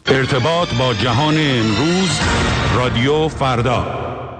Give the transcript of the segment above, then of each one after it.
ارتباط با جهان امروز، رادیو فردا.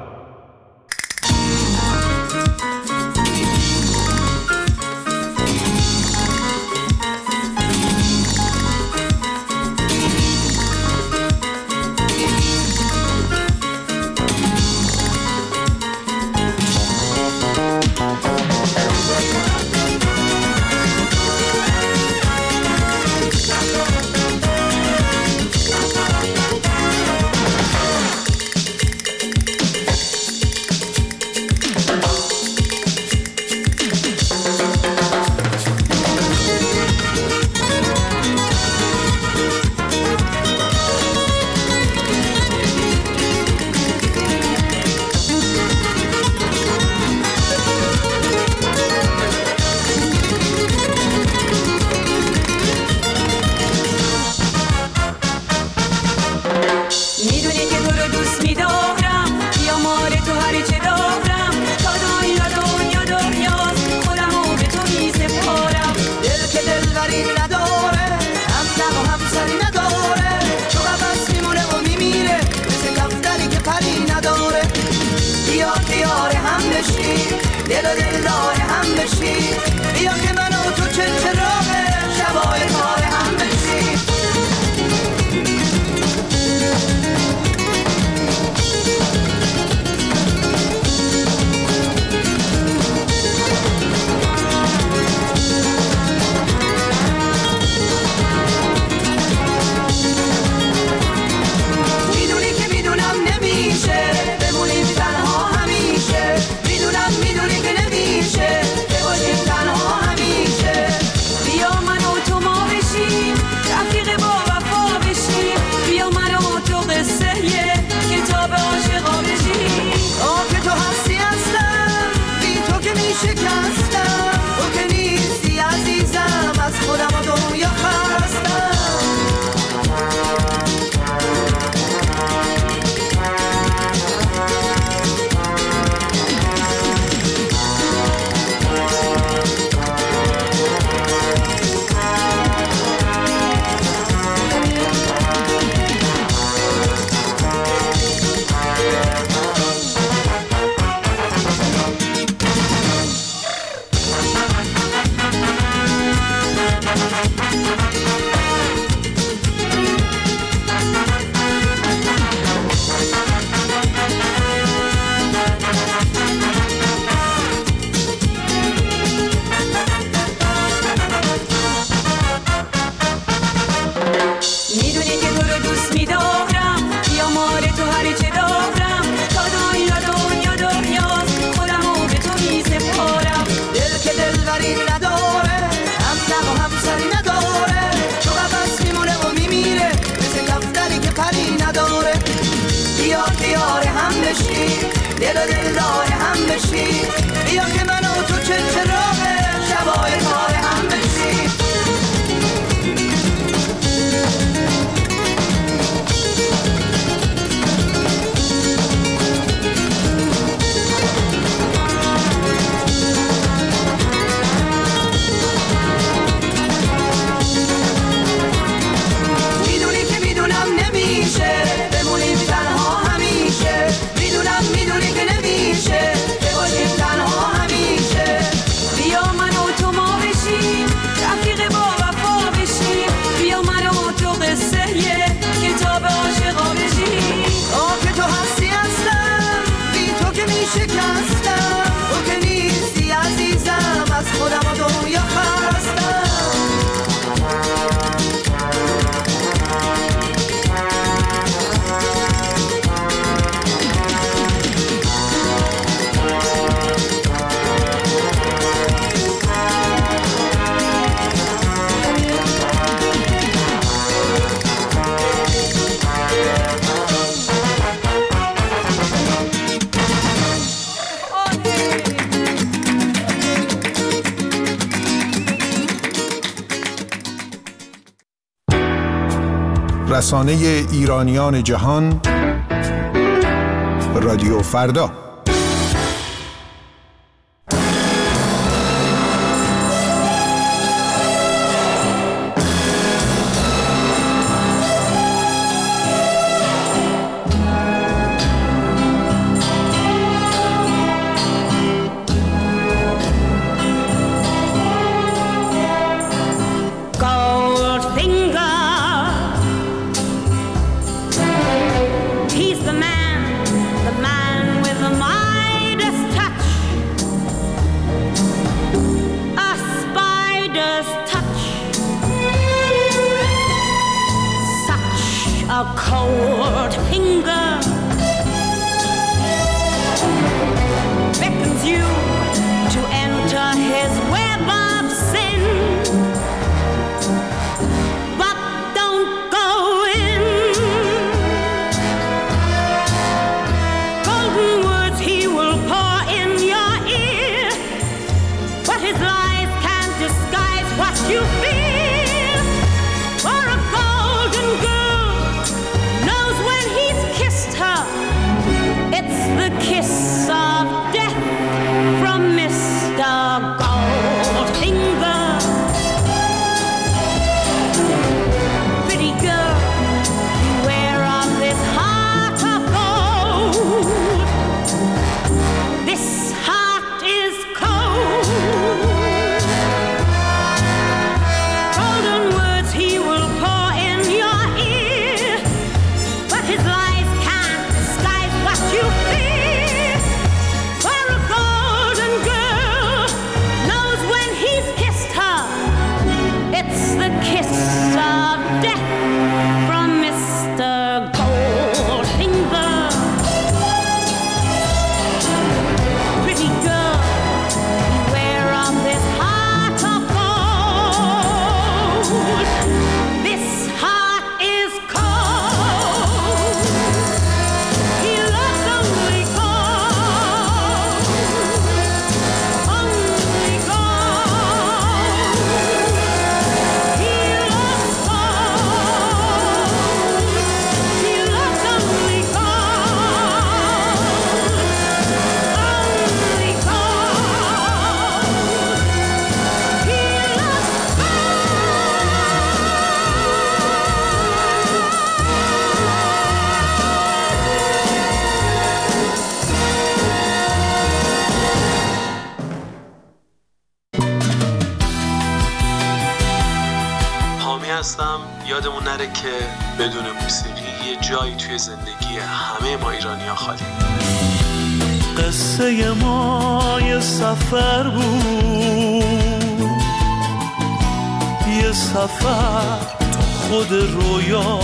رسانه ایرانیان جهان، رادیو فردا. cold finger beckons you to enter his web of sin, but don't go in. Golden words he will pour in your ear, but his lies can't disguise what you feel. For a golden girl knows when he's kissed her, it's the kiss of death from Mr. Goldfinger. Pretty girl, beware of this heart of gold. This heart is cold. Golden words he will pour in your ear, but his lies can't disguise what you fear. For a golden girl knows when he's kissed her, it's the kiss of death from Mr. Goldfinger. Pretty girl, beware of this heart of gold. This heart is cold. He loves only gold. Only gold. He loves gold. He loves only gold. Only gold. He حامی هستم. یادمون نره که بدون موسیقی یه جایی توی زندگی همه ما ایرانی‌ها خالی. قصه ما یه سفر بود، یه سفر تو خود رویا.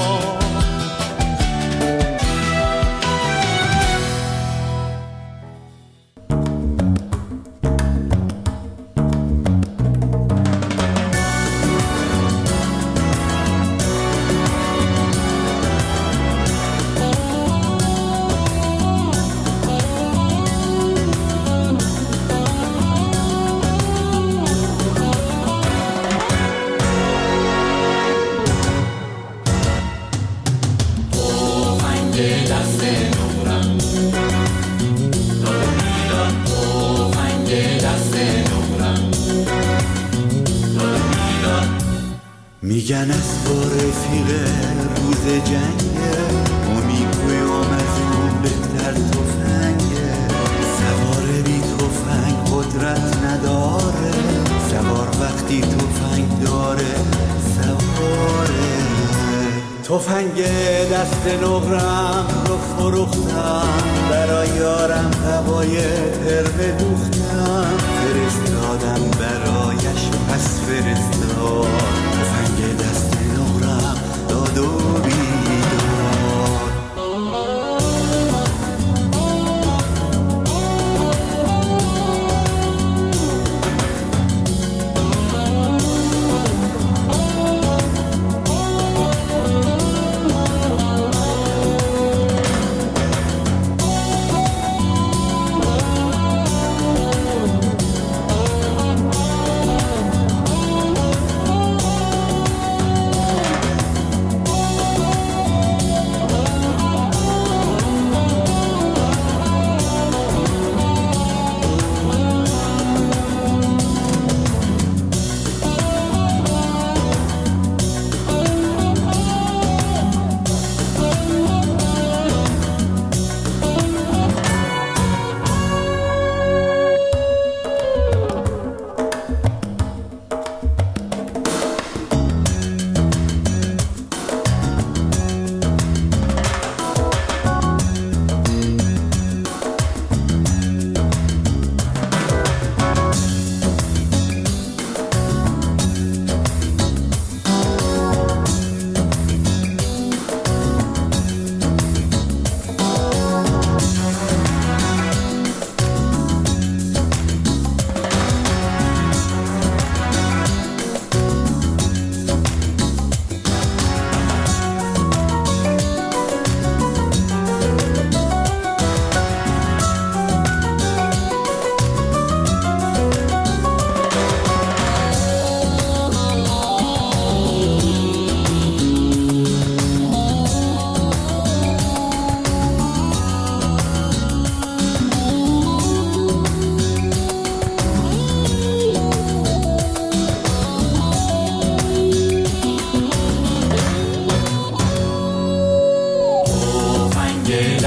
میگن از با رفیق روز جنگه، ما میگویم از اون بهتر تفنگه. سوار بی تفنگ قدرت نداره، سوار وقتی تفنگ داره سواره. تفنگ دست نقرم رو فروختم، برای یارم هوای ترمه دوختم. فرستادم برایش پس فرستاد، تفنگ دست نقرم داد و بیدار.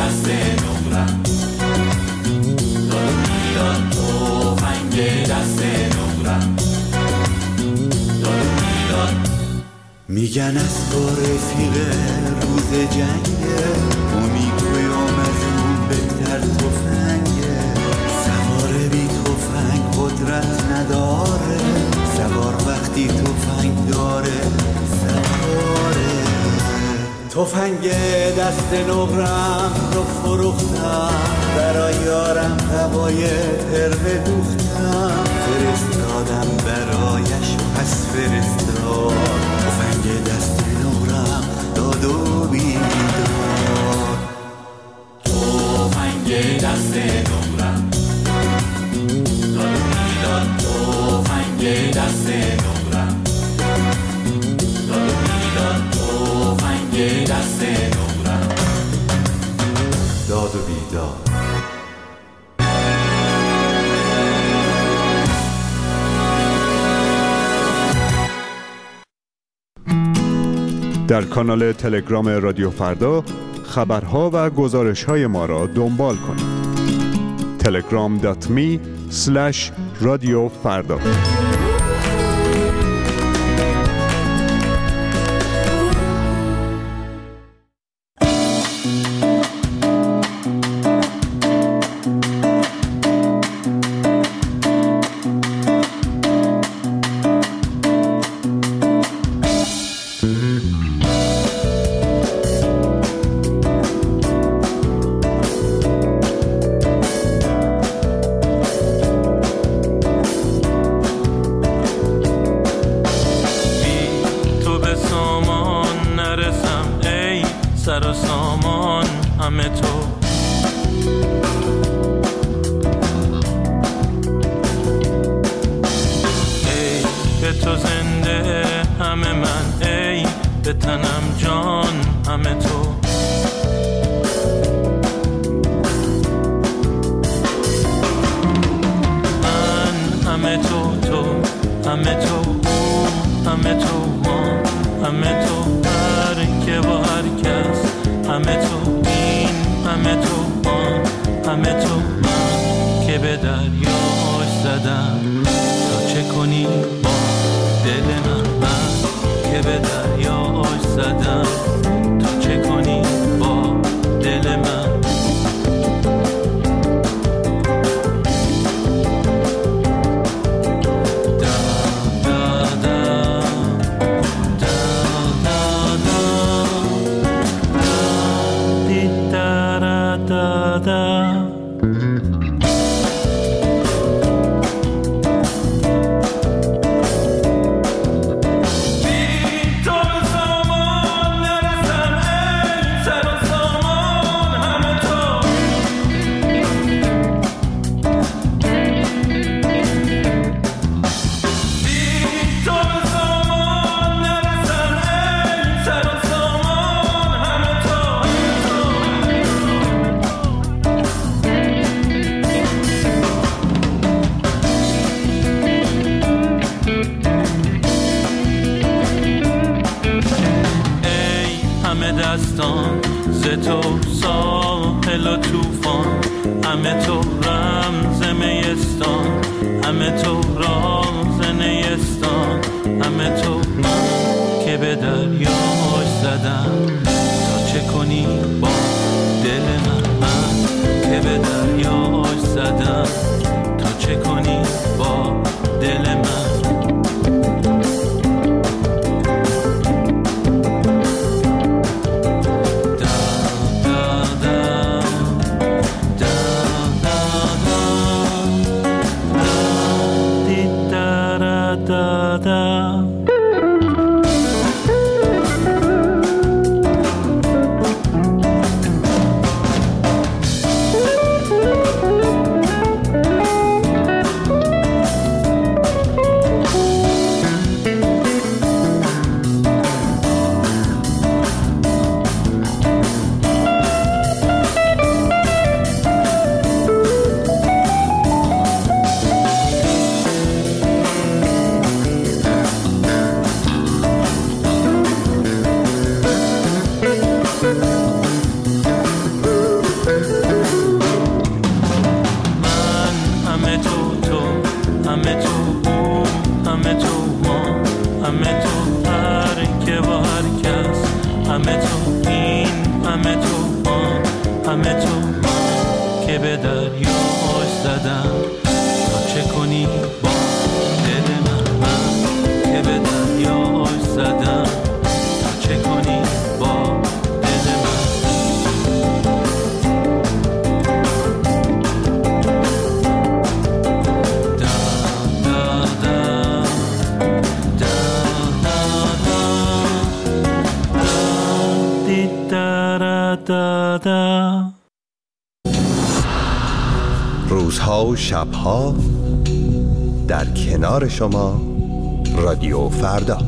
دست نمرم داد و بیداد تفنگ دست نمرم داد و بیداد میگن از تو رفیق روز جنگه امیدوارم از اون بهتر تفنگه سوار بی تفنگ قدرت نداره سوار وقتی تفنگ داره سواره تفنگ دست نقرم رو فروختم برای یارم هوای تربه دوختم فرستادم برایش پس فرستاد تفنگ دست نقرم داد و بیداد تفنگ دست نقرم داد و بیداد تفنگ دست نقرم داد و بیداد تفنگ دست نقرم داد و بیداد در کانال تلگرام رادیو فردا خبرها و گزارش‌های ما را دنبال کنید. telegram.me/رادیو فردا. سر و سامان همه تو ای به تو زنده همه من ای به تنم جان همه تو من همه تو تو همه تو او همه تو ما همه تو هر که با هر کس همه تو این همه تو آن همه تو من که به دریاش زدم تا چه کنی با دل من که به دریاش زدم تا چه کنی با دل من دستان ز تو ساحل و توفان همه تو رمز میستان همه تو راز نیستان همه تو من که به دریاش زدم تا چه کنی با دل من که به دریاش زدم تا چه کنی با دل من همه تو این همه تو آن همه تو من که به دریاش زدم تا چه کنی با دل من که به دریاش زدم تا چه کنی با دل من. روزها و شبها در کنار شما رادیو فردا.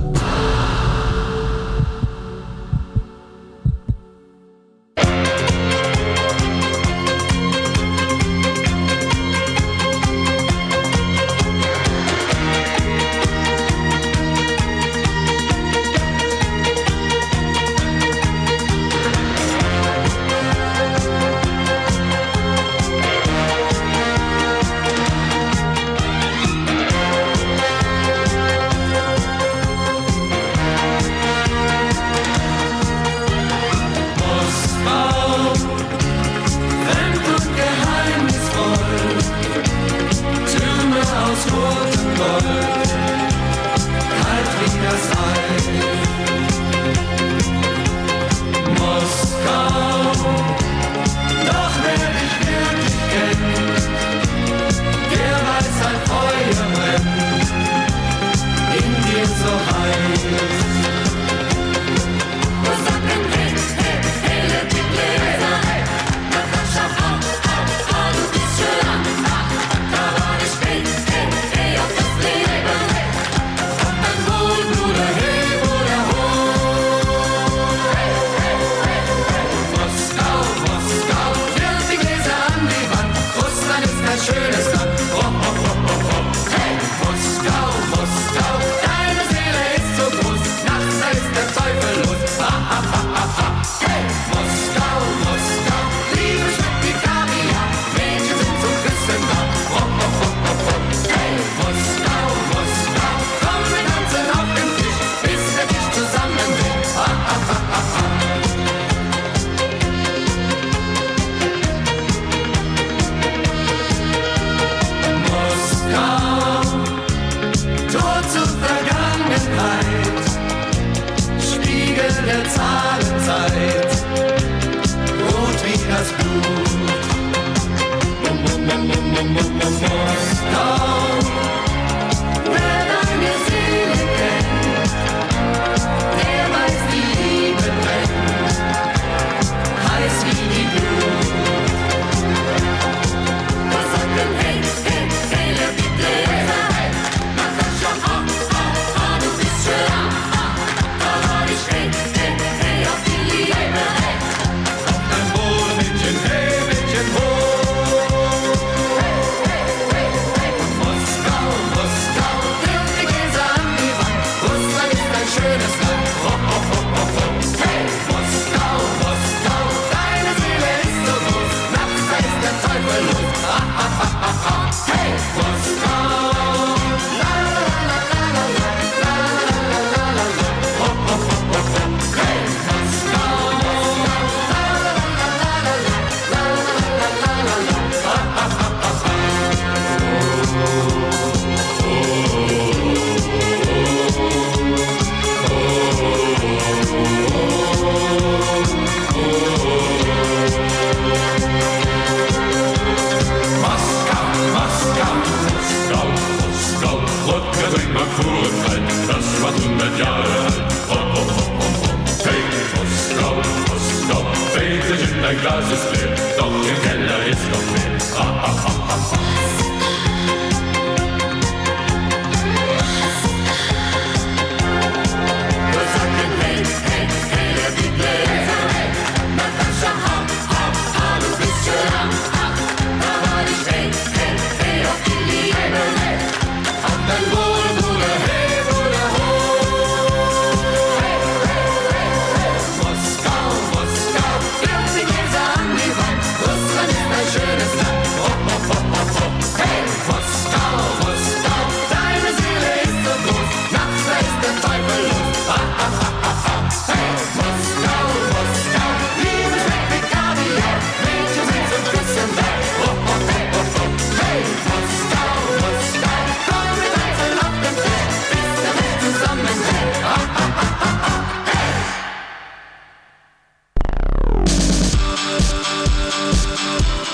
Schönes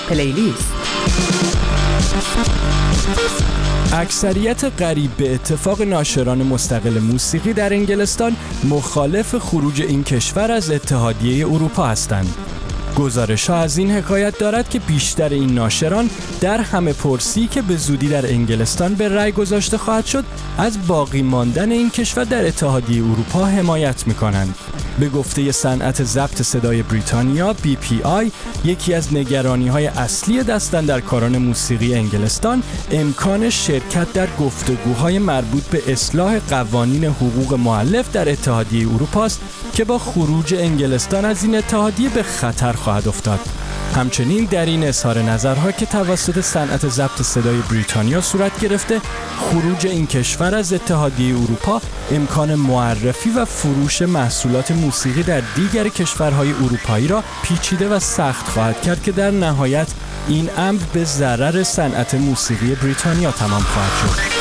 پلیلیست. اکثریت قریب به اتفاق ناشران مستقل موسیقی در انگلستان مخالف خروج این کشور از اتحادیه اروپا هستند. گزارش‌ها از این حکایت دارد که بیشتر این ناشران در همه پرسی که به زودی در انگلستان به رأی گذاشته خواهد شد از باقی ماندن این کشور در اتحادیه اروپا حمایت می‌کنند. به گفته صنعت ضبط صدای بریتانیا BPI، یکی از نگرانی‌های اصلی دستاندرکاران موسیقی انگلستان امکان شرکت در گفتگوهای مربوط به اصلاح قوانین حقوق مؤلف در اتحادیه اروپا است که با خروج انگلستان از این اتحادیه به خطر خواهد افتاد. همچنین در این اظهار نظرها که توسط صنعت ضبط صدای بریتانیا صورت گرفته، خروج این کشور از اتحادیه اروپا امکان معرفی و فروش محصولات موسیقی در دیگر کشورهای اروپایی را پیچیده و سخت خواهد کرد که در نهایت این امر به ضرر صنعت موسیقی بریتانیا تمام خواهد شد.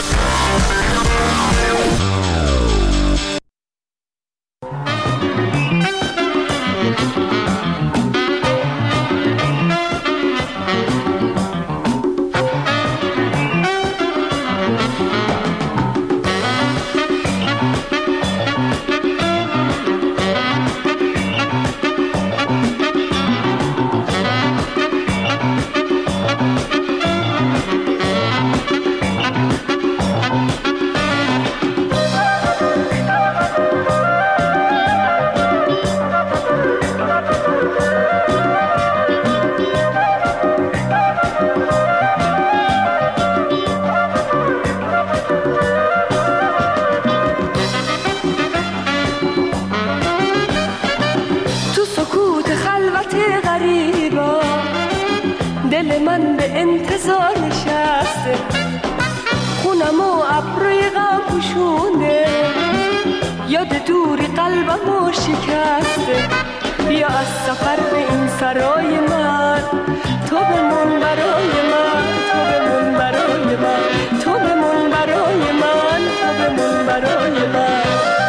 دل من به انتظار نشسته، خونم و ابروی غم پوشونده، یاد دوری قلبمو شکسته. بیا از سفر به این سرای من، تو بمون برای من، تو بمون برای من، تو بمون برای من، تو بمون برای من.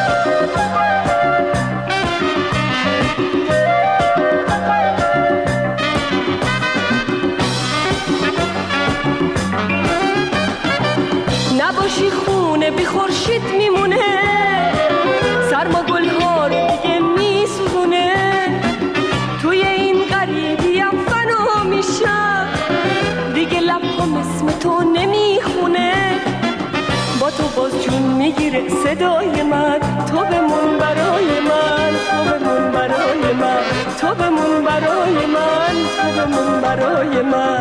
نباشی خونه بی خورشید میمونه، سرما گلها رو دیگه میسوزونه، توی این غریبیم فنا میشم، دیگه لبم اسم تو نمیخونه، با تو باز جون میگیره صدای من، تو بمون برای من، تو بمون برای من، تو بمون برای من، تو بمون برای من.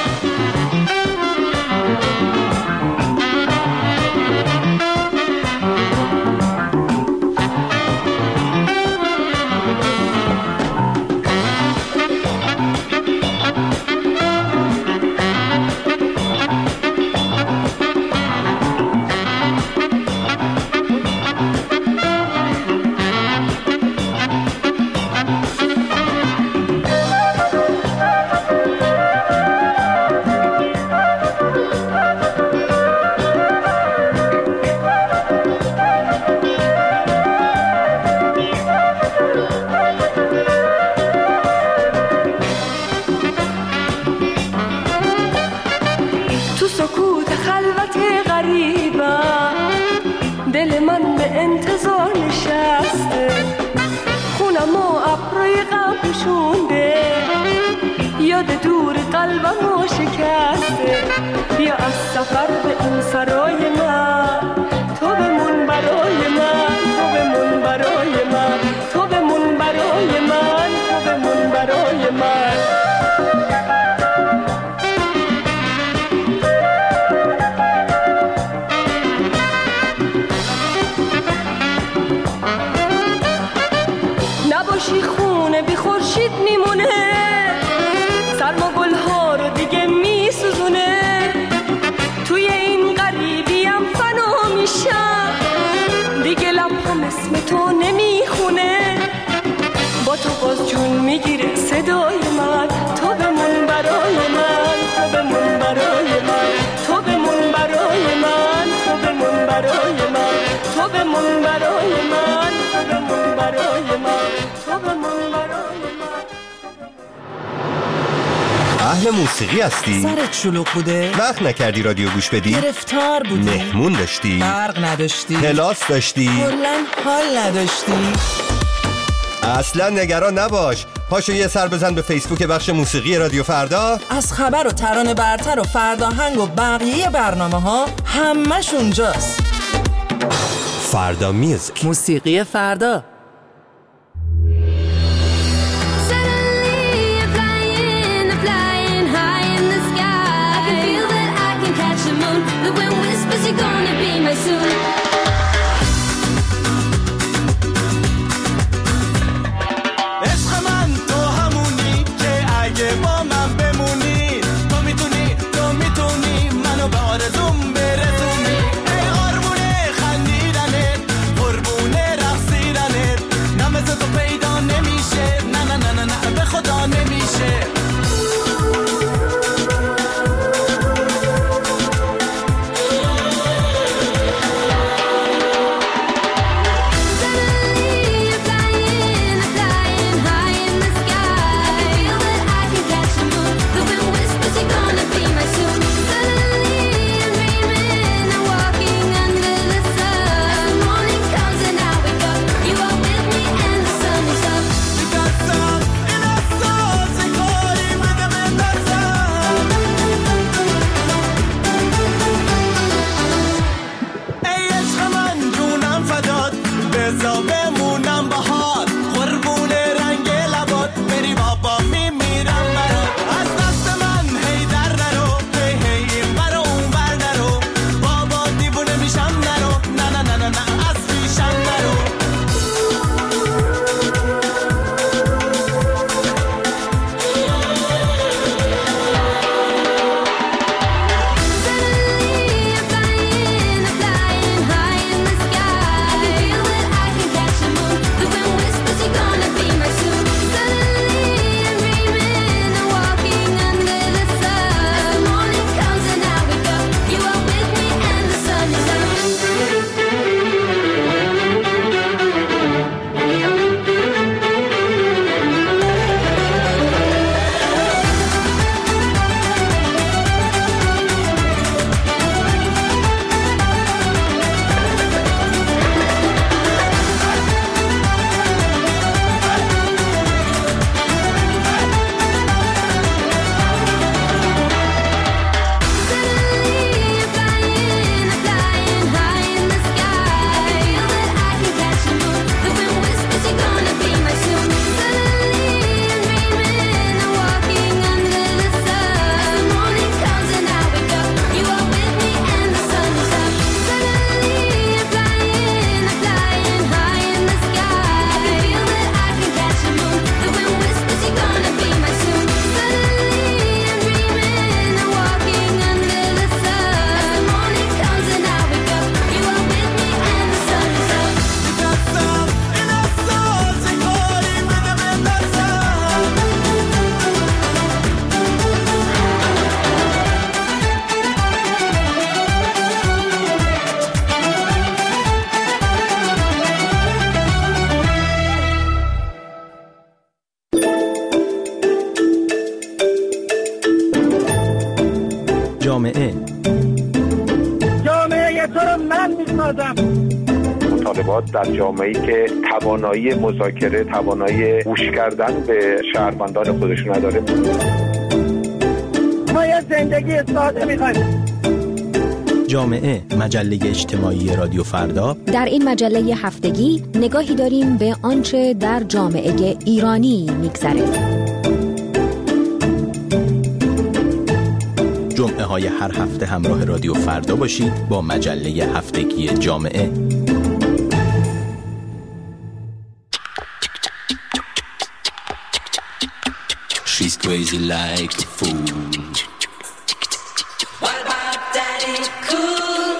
دل من به انتظار نشسته، خونم و ابروی غم پوشونده، یاد دور قلبمو شکسته. بیا از سفر به این سرای من، تو بمون برای من، تو بمون برای من، تو بمون برای من، تو بمون برای من. نباشی خونه بی خورشید میمونه، سرما گلها رو دیگه میسوزونه، توی این غریبیم فنا میشم، دیگه لبم اسم تو نمیخونه، با تو باز جون میگیره صدای من، تو بمون برای من، تو بمون برای من، تو بمون برای من، تو بمون برای من، تو بمون برای من، تو بمون برای من، تو بمون برای من. اهل موسیقی هستی؟ سرت شلوغ بوده؟ وقت نکردی رادیو گوش بدی؟ گرفتار بودی؟ مهمون داشتی؟ برق نداشتی؟ کلاس داشتی؟ کلاً حال نداشتی؟ اصلا نگران نباش. پاشو یه سر بزن به فیسبوک بخش موسیقی رادیو فردا. از خبر و ترانه برتر و فرداهنگ و بقیه برنامه ها همش اونجاست. فردا میوزیک، موسیقی فردا. جامعه تو رو من میسازم. مطالبات در جامعه‌ای که توانایی مذاکره، توانایی گوش کردن به شهروندان خودشون نداره. ما یه زندگی ساده می‌خوایم. جامعه، مجله اجتماعی رادیو فردا. در این مجله هفتگی نگاهی داریم به آنچه در جامعه ایرانی می‌گذره. جمعه های هر هفته همراه رادیو فردا باشید با مجله هفتگی جامعه. She's crazy like a fool. What about Daddy Cool?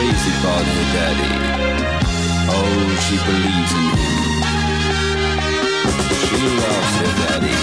crazy about her daddy. Oh, she believes in him. She loves her daddy.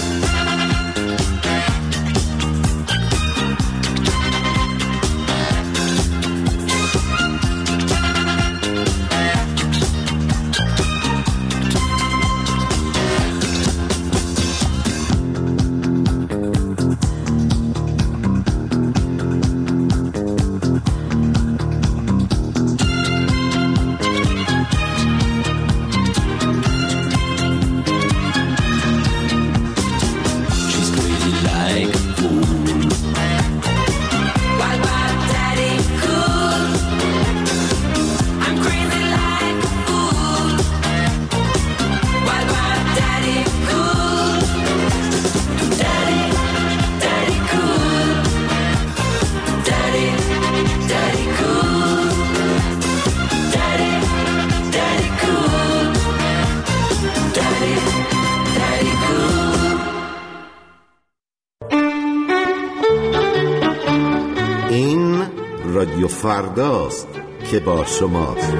رادیو فرداست که با شماست.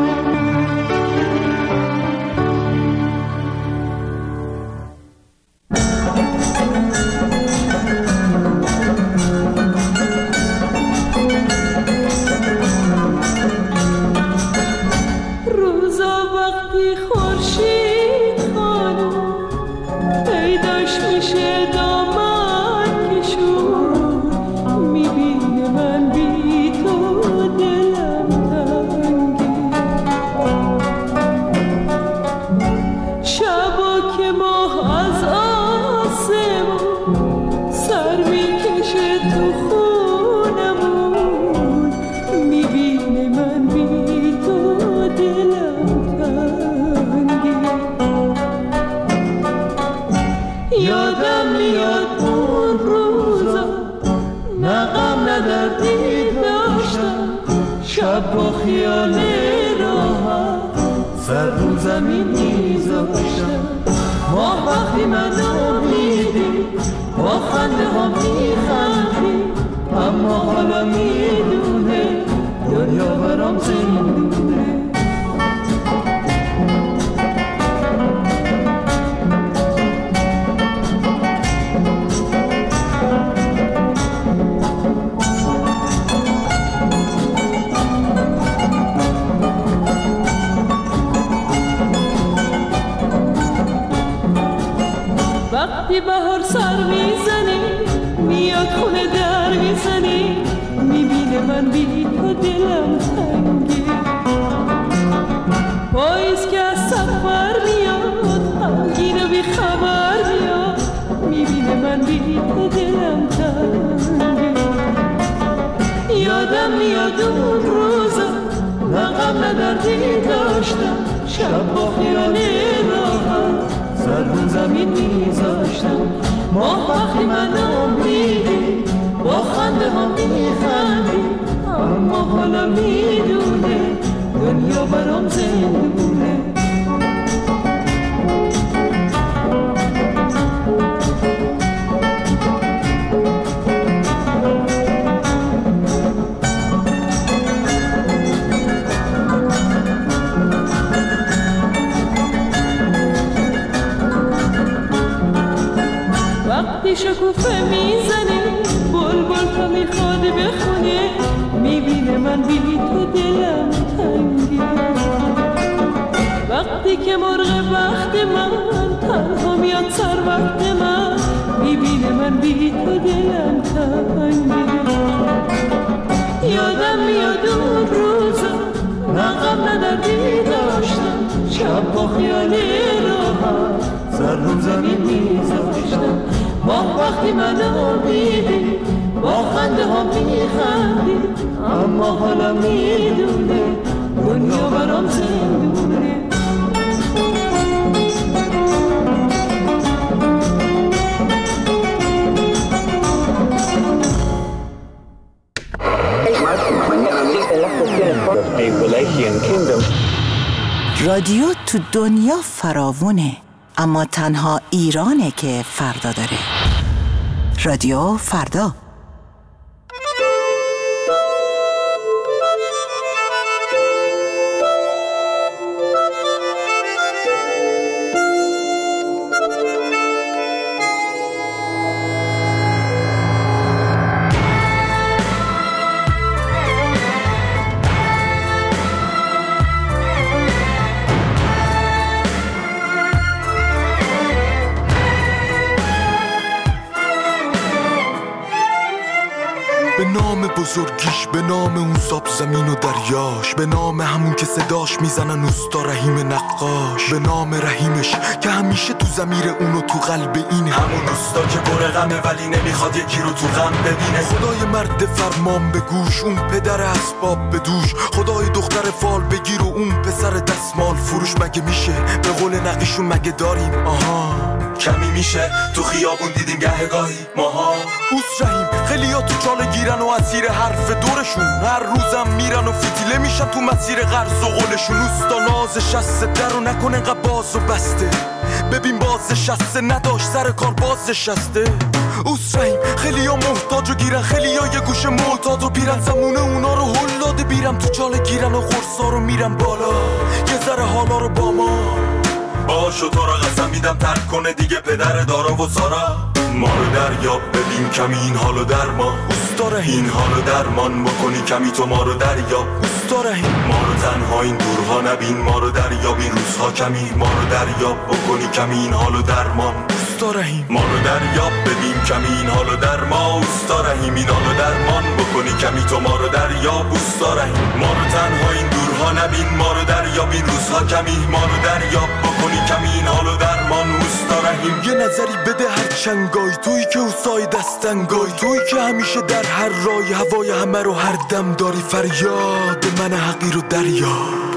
روزا وقتی خورشید خانم پیداش میشه دامن کشون میبینه من بی تو دلم تنگی شبا که ماه از آسمون سر میکشه تو خونمون میبینه من بی تو دلم تنگی یادم میاد اون روزا نه غم نه دردی داشتم شب با خیال راحت سر رو زمین میذاشتم ماه وقتی منو میدی با خنده ها میخندی اما حالا میدونه دنیا برام زندونه وقتی بهار سر میزنی میاد خونه در میزنی میبینه من بی تو دلم تنگی پاییز که از سفر میاد غمگین و بی خبر میاد میبینه من بی تو دلم تنگی یادم میاد اون روزا نه غم نه دردی داشتم شب با خیال راحت سر رو زمین میذاشتم ماه وقتی منو میدی با خنده ها میخندی اما حالا میدونه دنیا برام زندونه وقتی شکوفه میزنه بلبل تا میخواد بخونه میبینه من بی تو دلم تنگی وقتی که مرغ وقت من تنها میاد سر وقت من میبینه من بی تو دلم تنگی یادم میاد اون روزا نه غم نه دردی داشتم شب با خیال راحت سر رو زمین میذاشتم ماه وقتی منو میدی با خنده ها میخندی اما حالا میدونه دنیا برام زندونه رادیو تو دنیا فراوونه اما تنها ایرانه که فردا داره. رادیو فردا. بزرگیش، به نام اون ساب زمین و دریاش، به نام همون که صداش میزنن اوستا رحیم نقاش، به نام رحیمش که همیشه تو ضمیر اون و تو قلب این همون اوستا که پر غمه ولی نمیخواد یکی رو تو غم ببینه. خدای مرد فرمان به گوش، اون پدر اسباب به دوش، خدای دختر فال بگیر و اون پسر دستمال فروش. مگه میشه به قول نقیشون مگه داریم؟ آها کمی میشه تو خیابون دیدیم گهگاهی ماها. اوس رحیم خیلی ها تو چاله گیرن و اسیر حرف دورشون، هر روزم میرن و فتیله میشن تو مسیر قرض و قولشون. اوستا ناز شسته در و نکن انقدر باز و بسته، ببین باز شسته نداشت سر کار باز شسته. اوس رحیم خیلی ها محتاج و گیرن، خیلی ها یه گوشه معتاد و پیرن، زمونه اونا رو هل داده بیرم تو چاله گیرن و قرصا رو میرن بالا یه ذره حالا رو با ما باشو. تو را قسم میدم ترک کنه دیگه پدر دارا و سارا. ما رو دریاب ببین کمی این حالو در ما. اوستا رحیم این حالو درمان بکنی کمی تو ما رو دریاب. اوستا رحیم ما رو تنها این دورها نبین، ما رو دریاب این روزها کمی، ما رو دریاب بکنی کمی این حالو درمان. اوستا رحیم ما رو دریاب ببین کمی این حالو در ما. اوستا رحیم این حالو درمان بکنی کمی تو ما رو دریاب. اوستا رحیم ما رو تنها این دورها نبین، ما رو دریاب این روزها کمی، ما رو دریاب بکنی کمی این حالو درمان. اوستا رحیم یه نظری بده هر چنگای، تویی که اوستای دستنگای، تویی که همیشه در هر رای هوای همه رو هر دم داری. فریاد من حقیر و دریاب،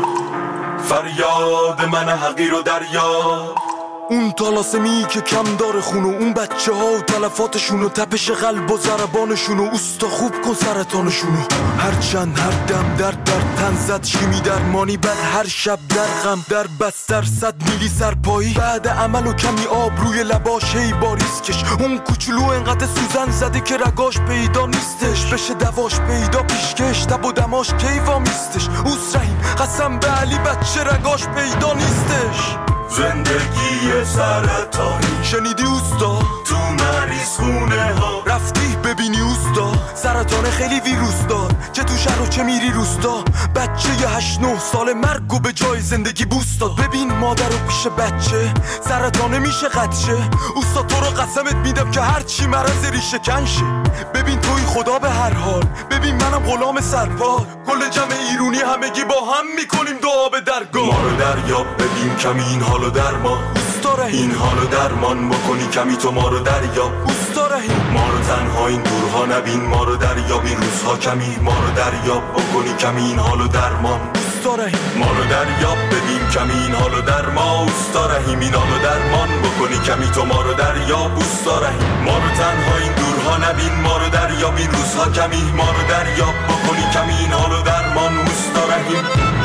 فریاد من حقیر و دریاب. اون طلاسمی که کم داره خونو، اون بچه ها و تلفاتشونو، تپش قلب و ضربانشونو. اوستا خوب کن سرطانشونو، هر چند هر دم در تن زد شیمی درمانی، بعد هر شب در غم در بستر 100 میلی سرپایی، بعد عمل و کمی آب روی لباش هی باریز کش. اون کوچولو انقدر سوزن زده که رگاش پیدا نیستش، بشه دواش پیدا پیشکش، تب و دماش کیوا میستش. اوس رحیم قسم به علی بچه رگاش پیدا نیستش. زندگی سرطانی شنیدی اوستا؟ تو مریض خونه ها رفتی ببینی اوستا؟ سرطان خیلی ویروس دار، چه تو شهر و چه میری روستا. بچه 8-9 سال مرگ و به جای زندگی بوست داد. ببین مادر و پیش بچه سرطانه میشه قدشه. اوستا تو رو قسمت میدم که هرچی مرض ریشه کنشه. ببین توی خدا به هر حال، ببین منم غلام سرپا. کل جمع ایرونی همگی با هم میکنیم دعا به درگاه. ما رو دریاب ببین کمی این حالو در ما. اوستا رحیم این حالو درمان بکنی کمی تو ما رو دریاب. اوستا رحیم ما رو تنها این دورها نبین، ما رو دریاب این روزها کمی، ما رو دریاب بکنی کمی این حالو درمان. اوستا رحیم ما رو دریاب ببین کمی این حالو در ما. اوستا رحیم این حالو درمان بکنی کمی تو ما رو دریاب. اوستا رحیم ما رو تنها این دورها نبین، ما رو دریاب این روزها کمی، ما رو دریاب بکنی کمی این حالو درمان. اوستا رحیم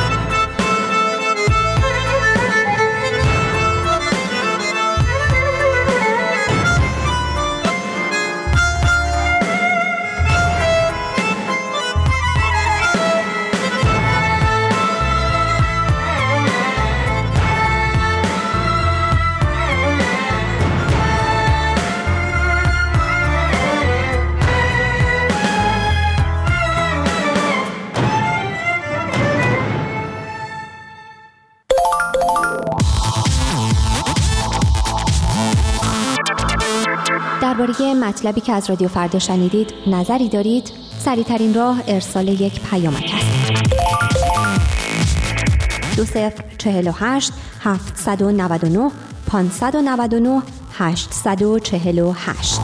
درباره مطلبی که از رادیو فردا شنیدید نظری دارید؟ سریع‌ترین راه ارسال یک پیامک است. 2048 799 599 848.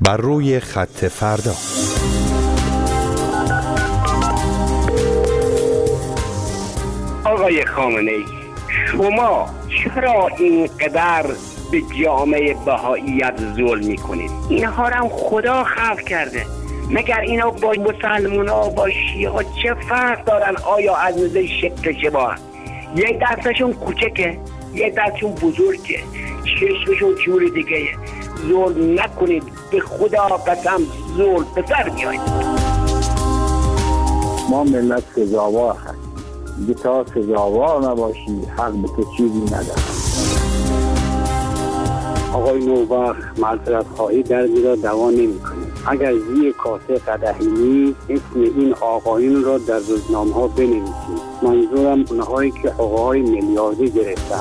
بر روی خط فردا. آقای خامنه‌ای، شما چرا اینقدر به جامعه بهائیت ظلم میکنید؟ اینها رو هم خدا خلق کرده. مگر اینا با مسلمونا با شیعه چه فرق دارن؟ آیا از نظر شکل شباهن؟ یک دستشون کوچکه، یک دستشون بزرگه، چشمشون جور دیگه. ظلم نکنید، به خدا قسم ظلم به سر میایید. ما ملت سزاوار هستیم. دیگه تا سزاوار نباشی حق به تو چیزی نداره. آقای نوبخت معذرت خواهی دردی را دوا نمی‌کنه. اگر زیر کاسه قدحی نیست اسم این آقایون را در روزنامه‌ها بنویسید. منظورم اونهایی که آقای میلیاردی گرفتن.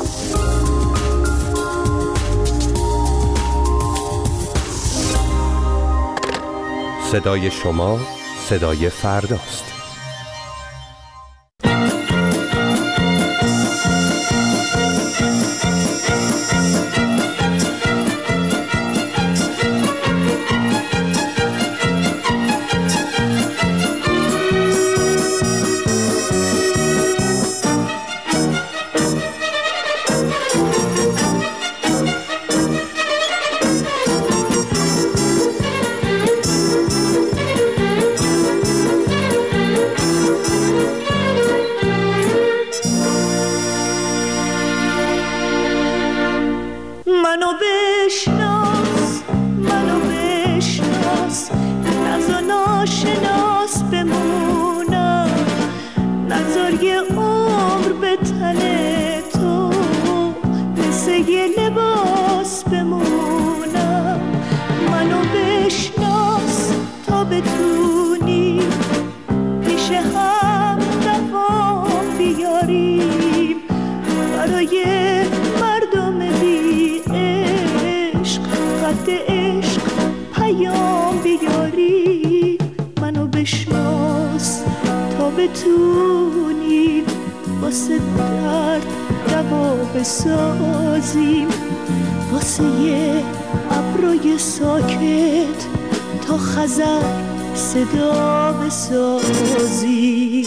صدای شما صدای فرداست. بتونیم واسه درد دوا بسازیم، واسه یه ابروی ساکت تا خزر صدا بسازیم.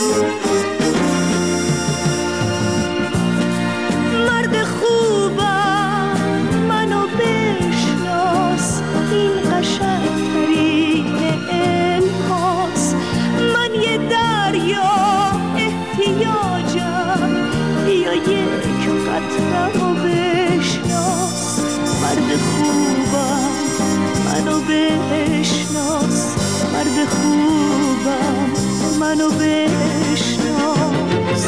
مرد خوبم منو بشناس، این قشنگترین الهاست. من یه دریا احتیاجم، بیا یک قطره‌مو بشناس. مرد خوبم منو بشناس، مرد خوبم منو بشناس.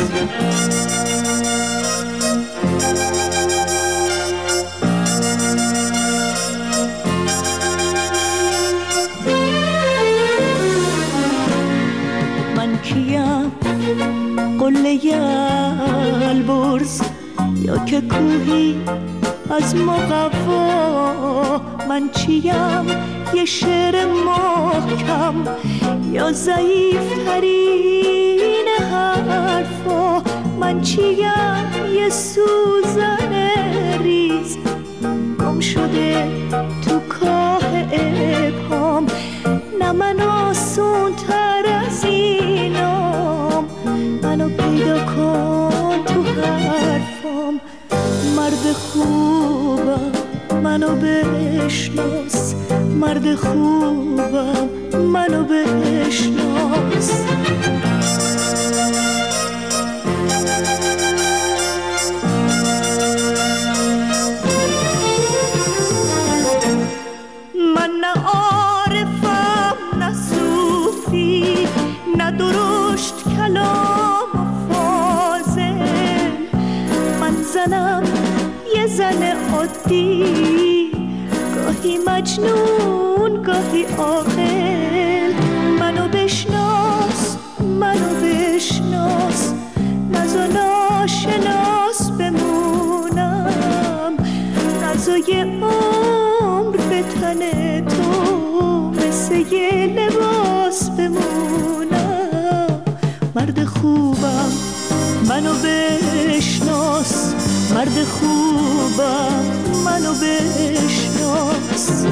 من کیم؟ قله البرز یا که کوهی از مقوا؟ من چیم؟ یه شعر محکم یا ضعیف ترین حرفا؟ من چیم؟ یه سوزن ریز گم شده تو کاه ابهام؟ نه من آسون تر از اینام، منو پیدا کن تو حرفام. مرد خوبم منو بشناس، مرد خوبم منو بشناس. من نه عارفم نه صوفی، نه درشت کلام و فاضل. من زنم یه زن عادی، گاهی مجنون گاهی عاقل. منو بشناس منو بشناس، نزا ناشناس بمونم. نزای عمر به تن تو مثل یه لباس بمونم. مرد خوبم منو بشناس، مرد خوبم منو بشناس.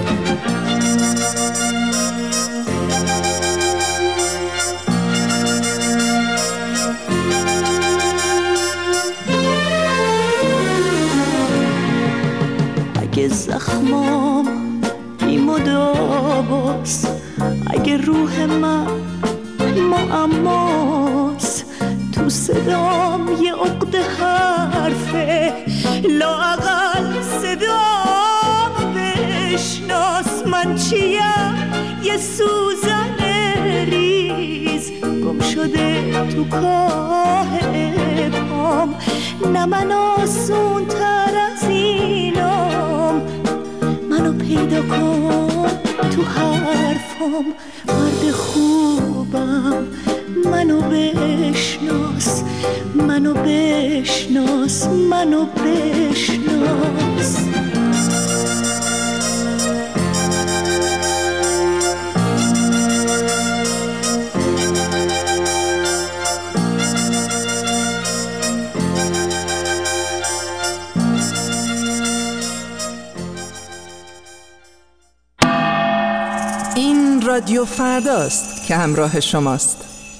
اگه زخمام بی مداواست، اگه روح من معماست، تو صدام یه عقد حرفه، لااقل صدام بشناس. من چیم؟ یه سوزن ریز گم شده تو کاه پام، نه من آسون تر از اینام. منو پیدا کن تو حرفام، مرد خوبم منو بشناس، منو بشناس، منو بشناس. این رادیو فرداست که همراه شماست.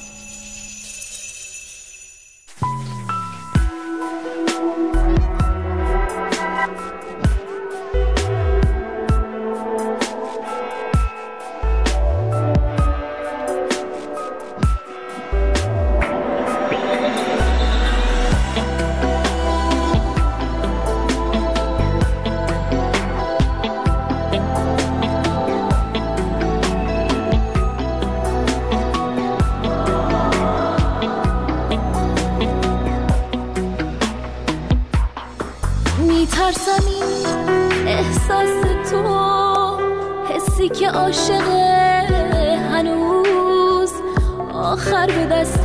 میترسم این احساس تو، حسی که عاشقه هنوز، آخر به دست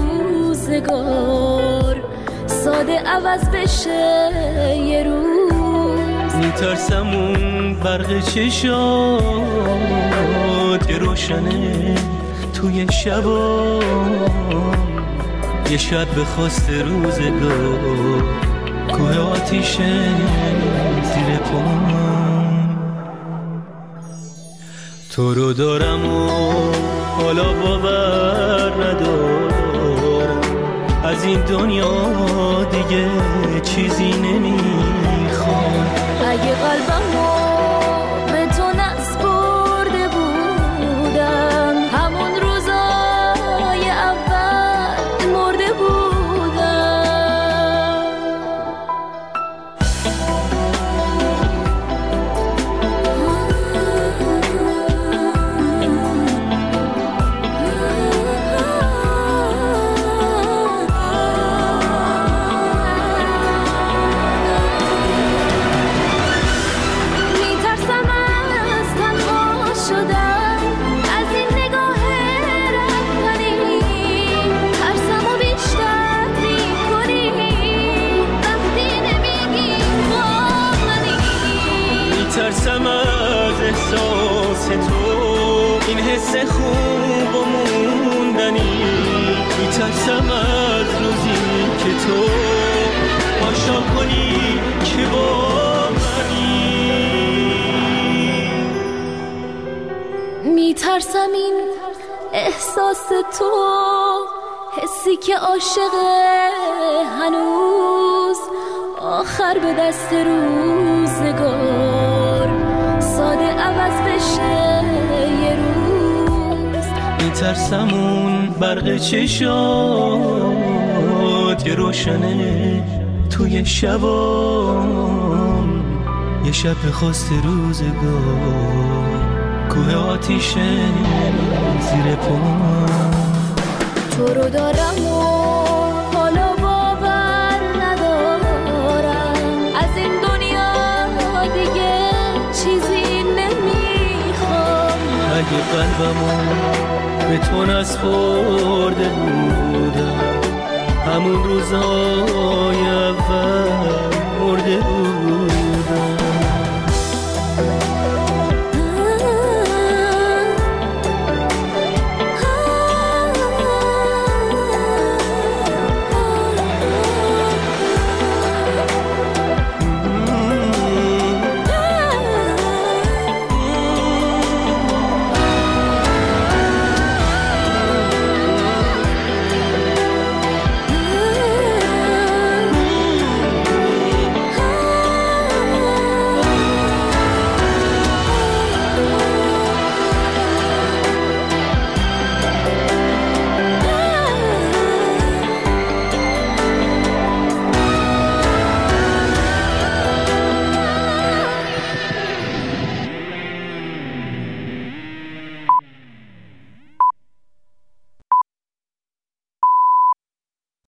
روزگار ساده عوض بشه یه روز. میترسم اون برق چشات که روشنه توی شبا، یه شب به خواست روزگار کوه آتیشه زیر پام. تو رو دارم و حالا باور ندارم، از این دنیا دیگه چیزی نمیخوام. اگه قلبمو به تو نسپرده بودم، همون روزای اول مرده بودم. میترسم از احساس تو، این حس خوب و موندنی. میترسم از روزی که تو پاشا کنی که با منی. میترسم این احساس تو، حسی که عاشقه هنوز، آخر به دست روزگار ساده عوض بشه یه روز. میترسم اون برق چشات که روشنه توی شبا، یه شب به خواست روزگار کوه آتیشه زیر پام. تو رو دارم و حالا باور ندارم، از این دنیا دیگه چیزی نمیخوام. اگه قلبمو به تو نسپرده بودم، همون روزای اول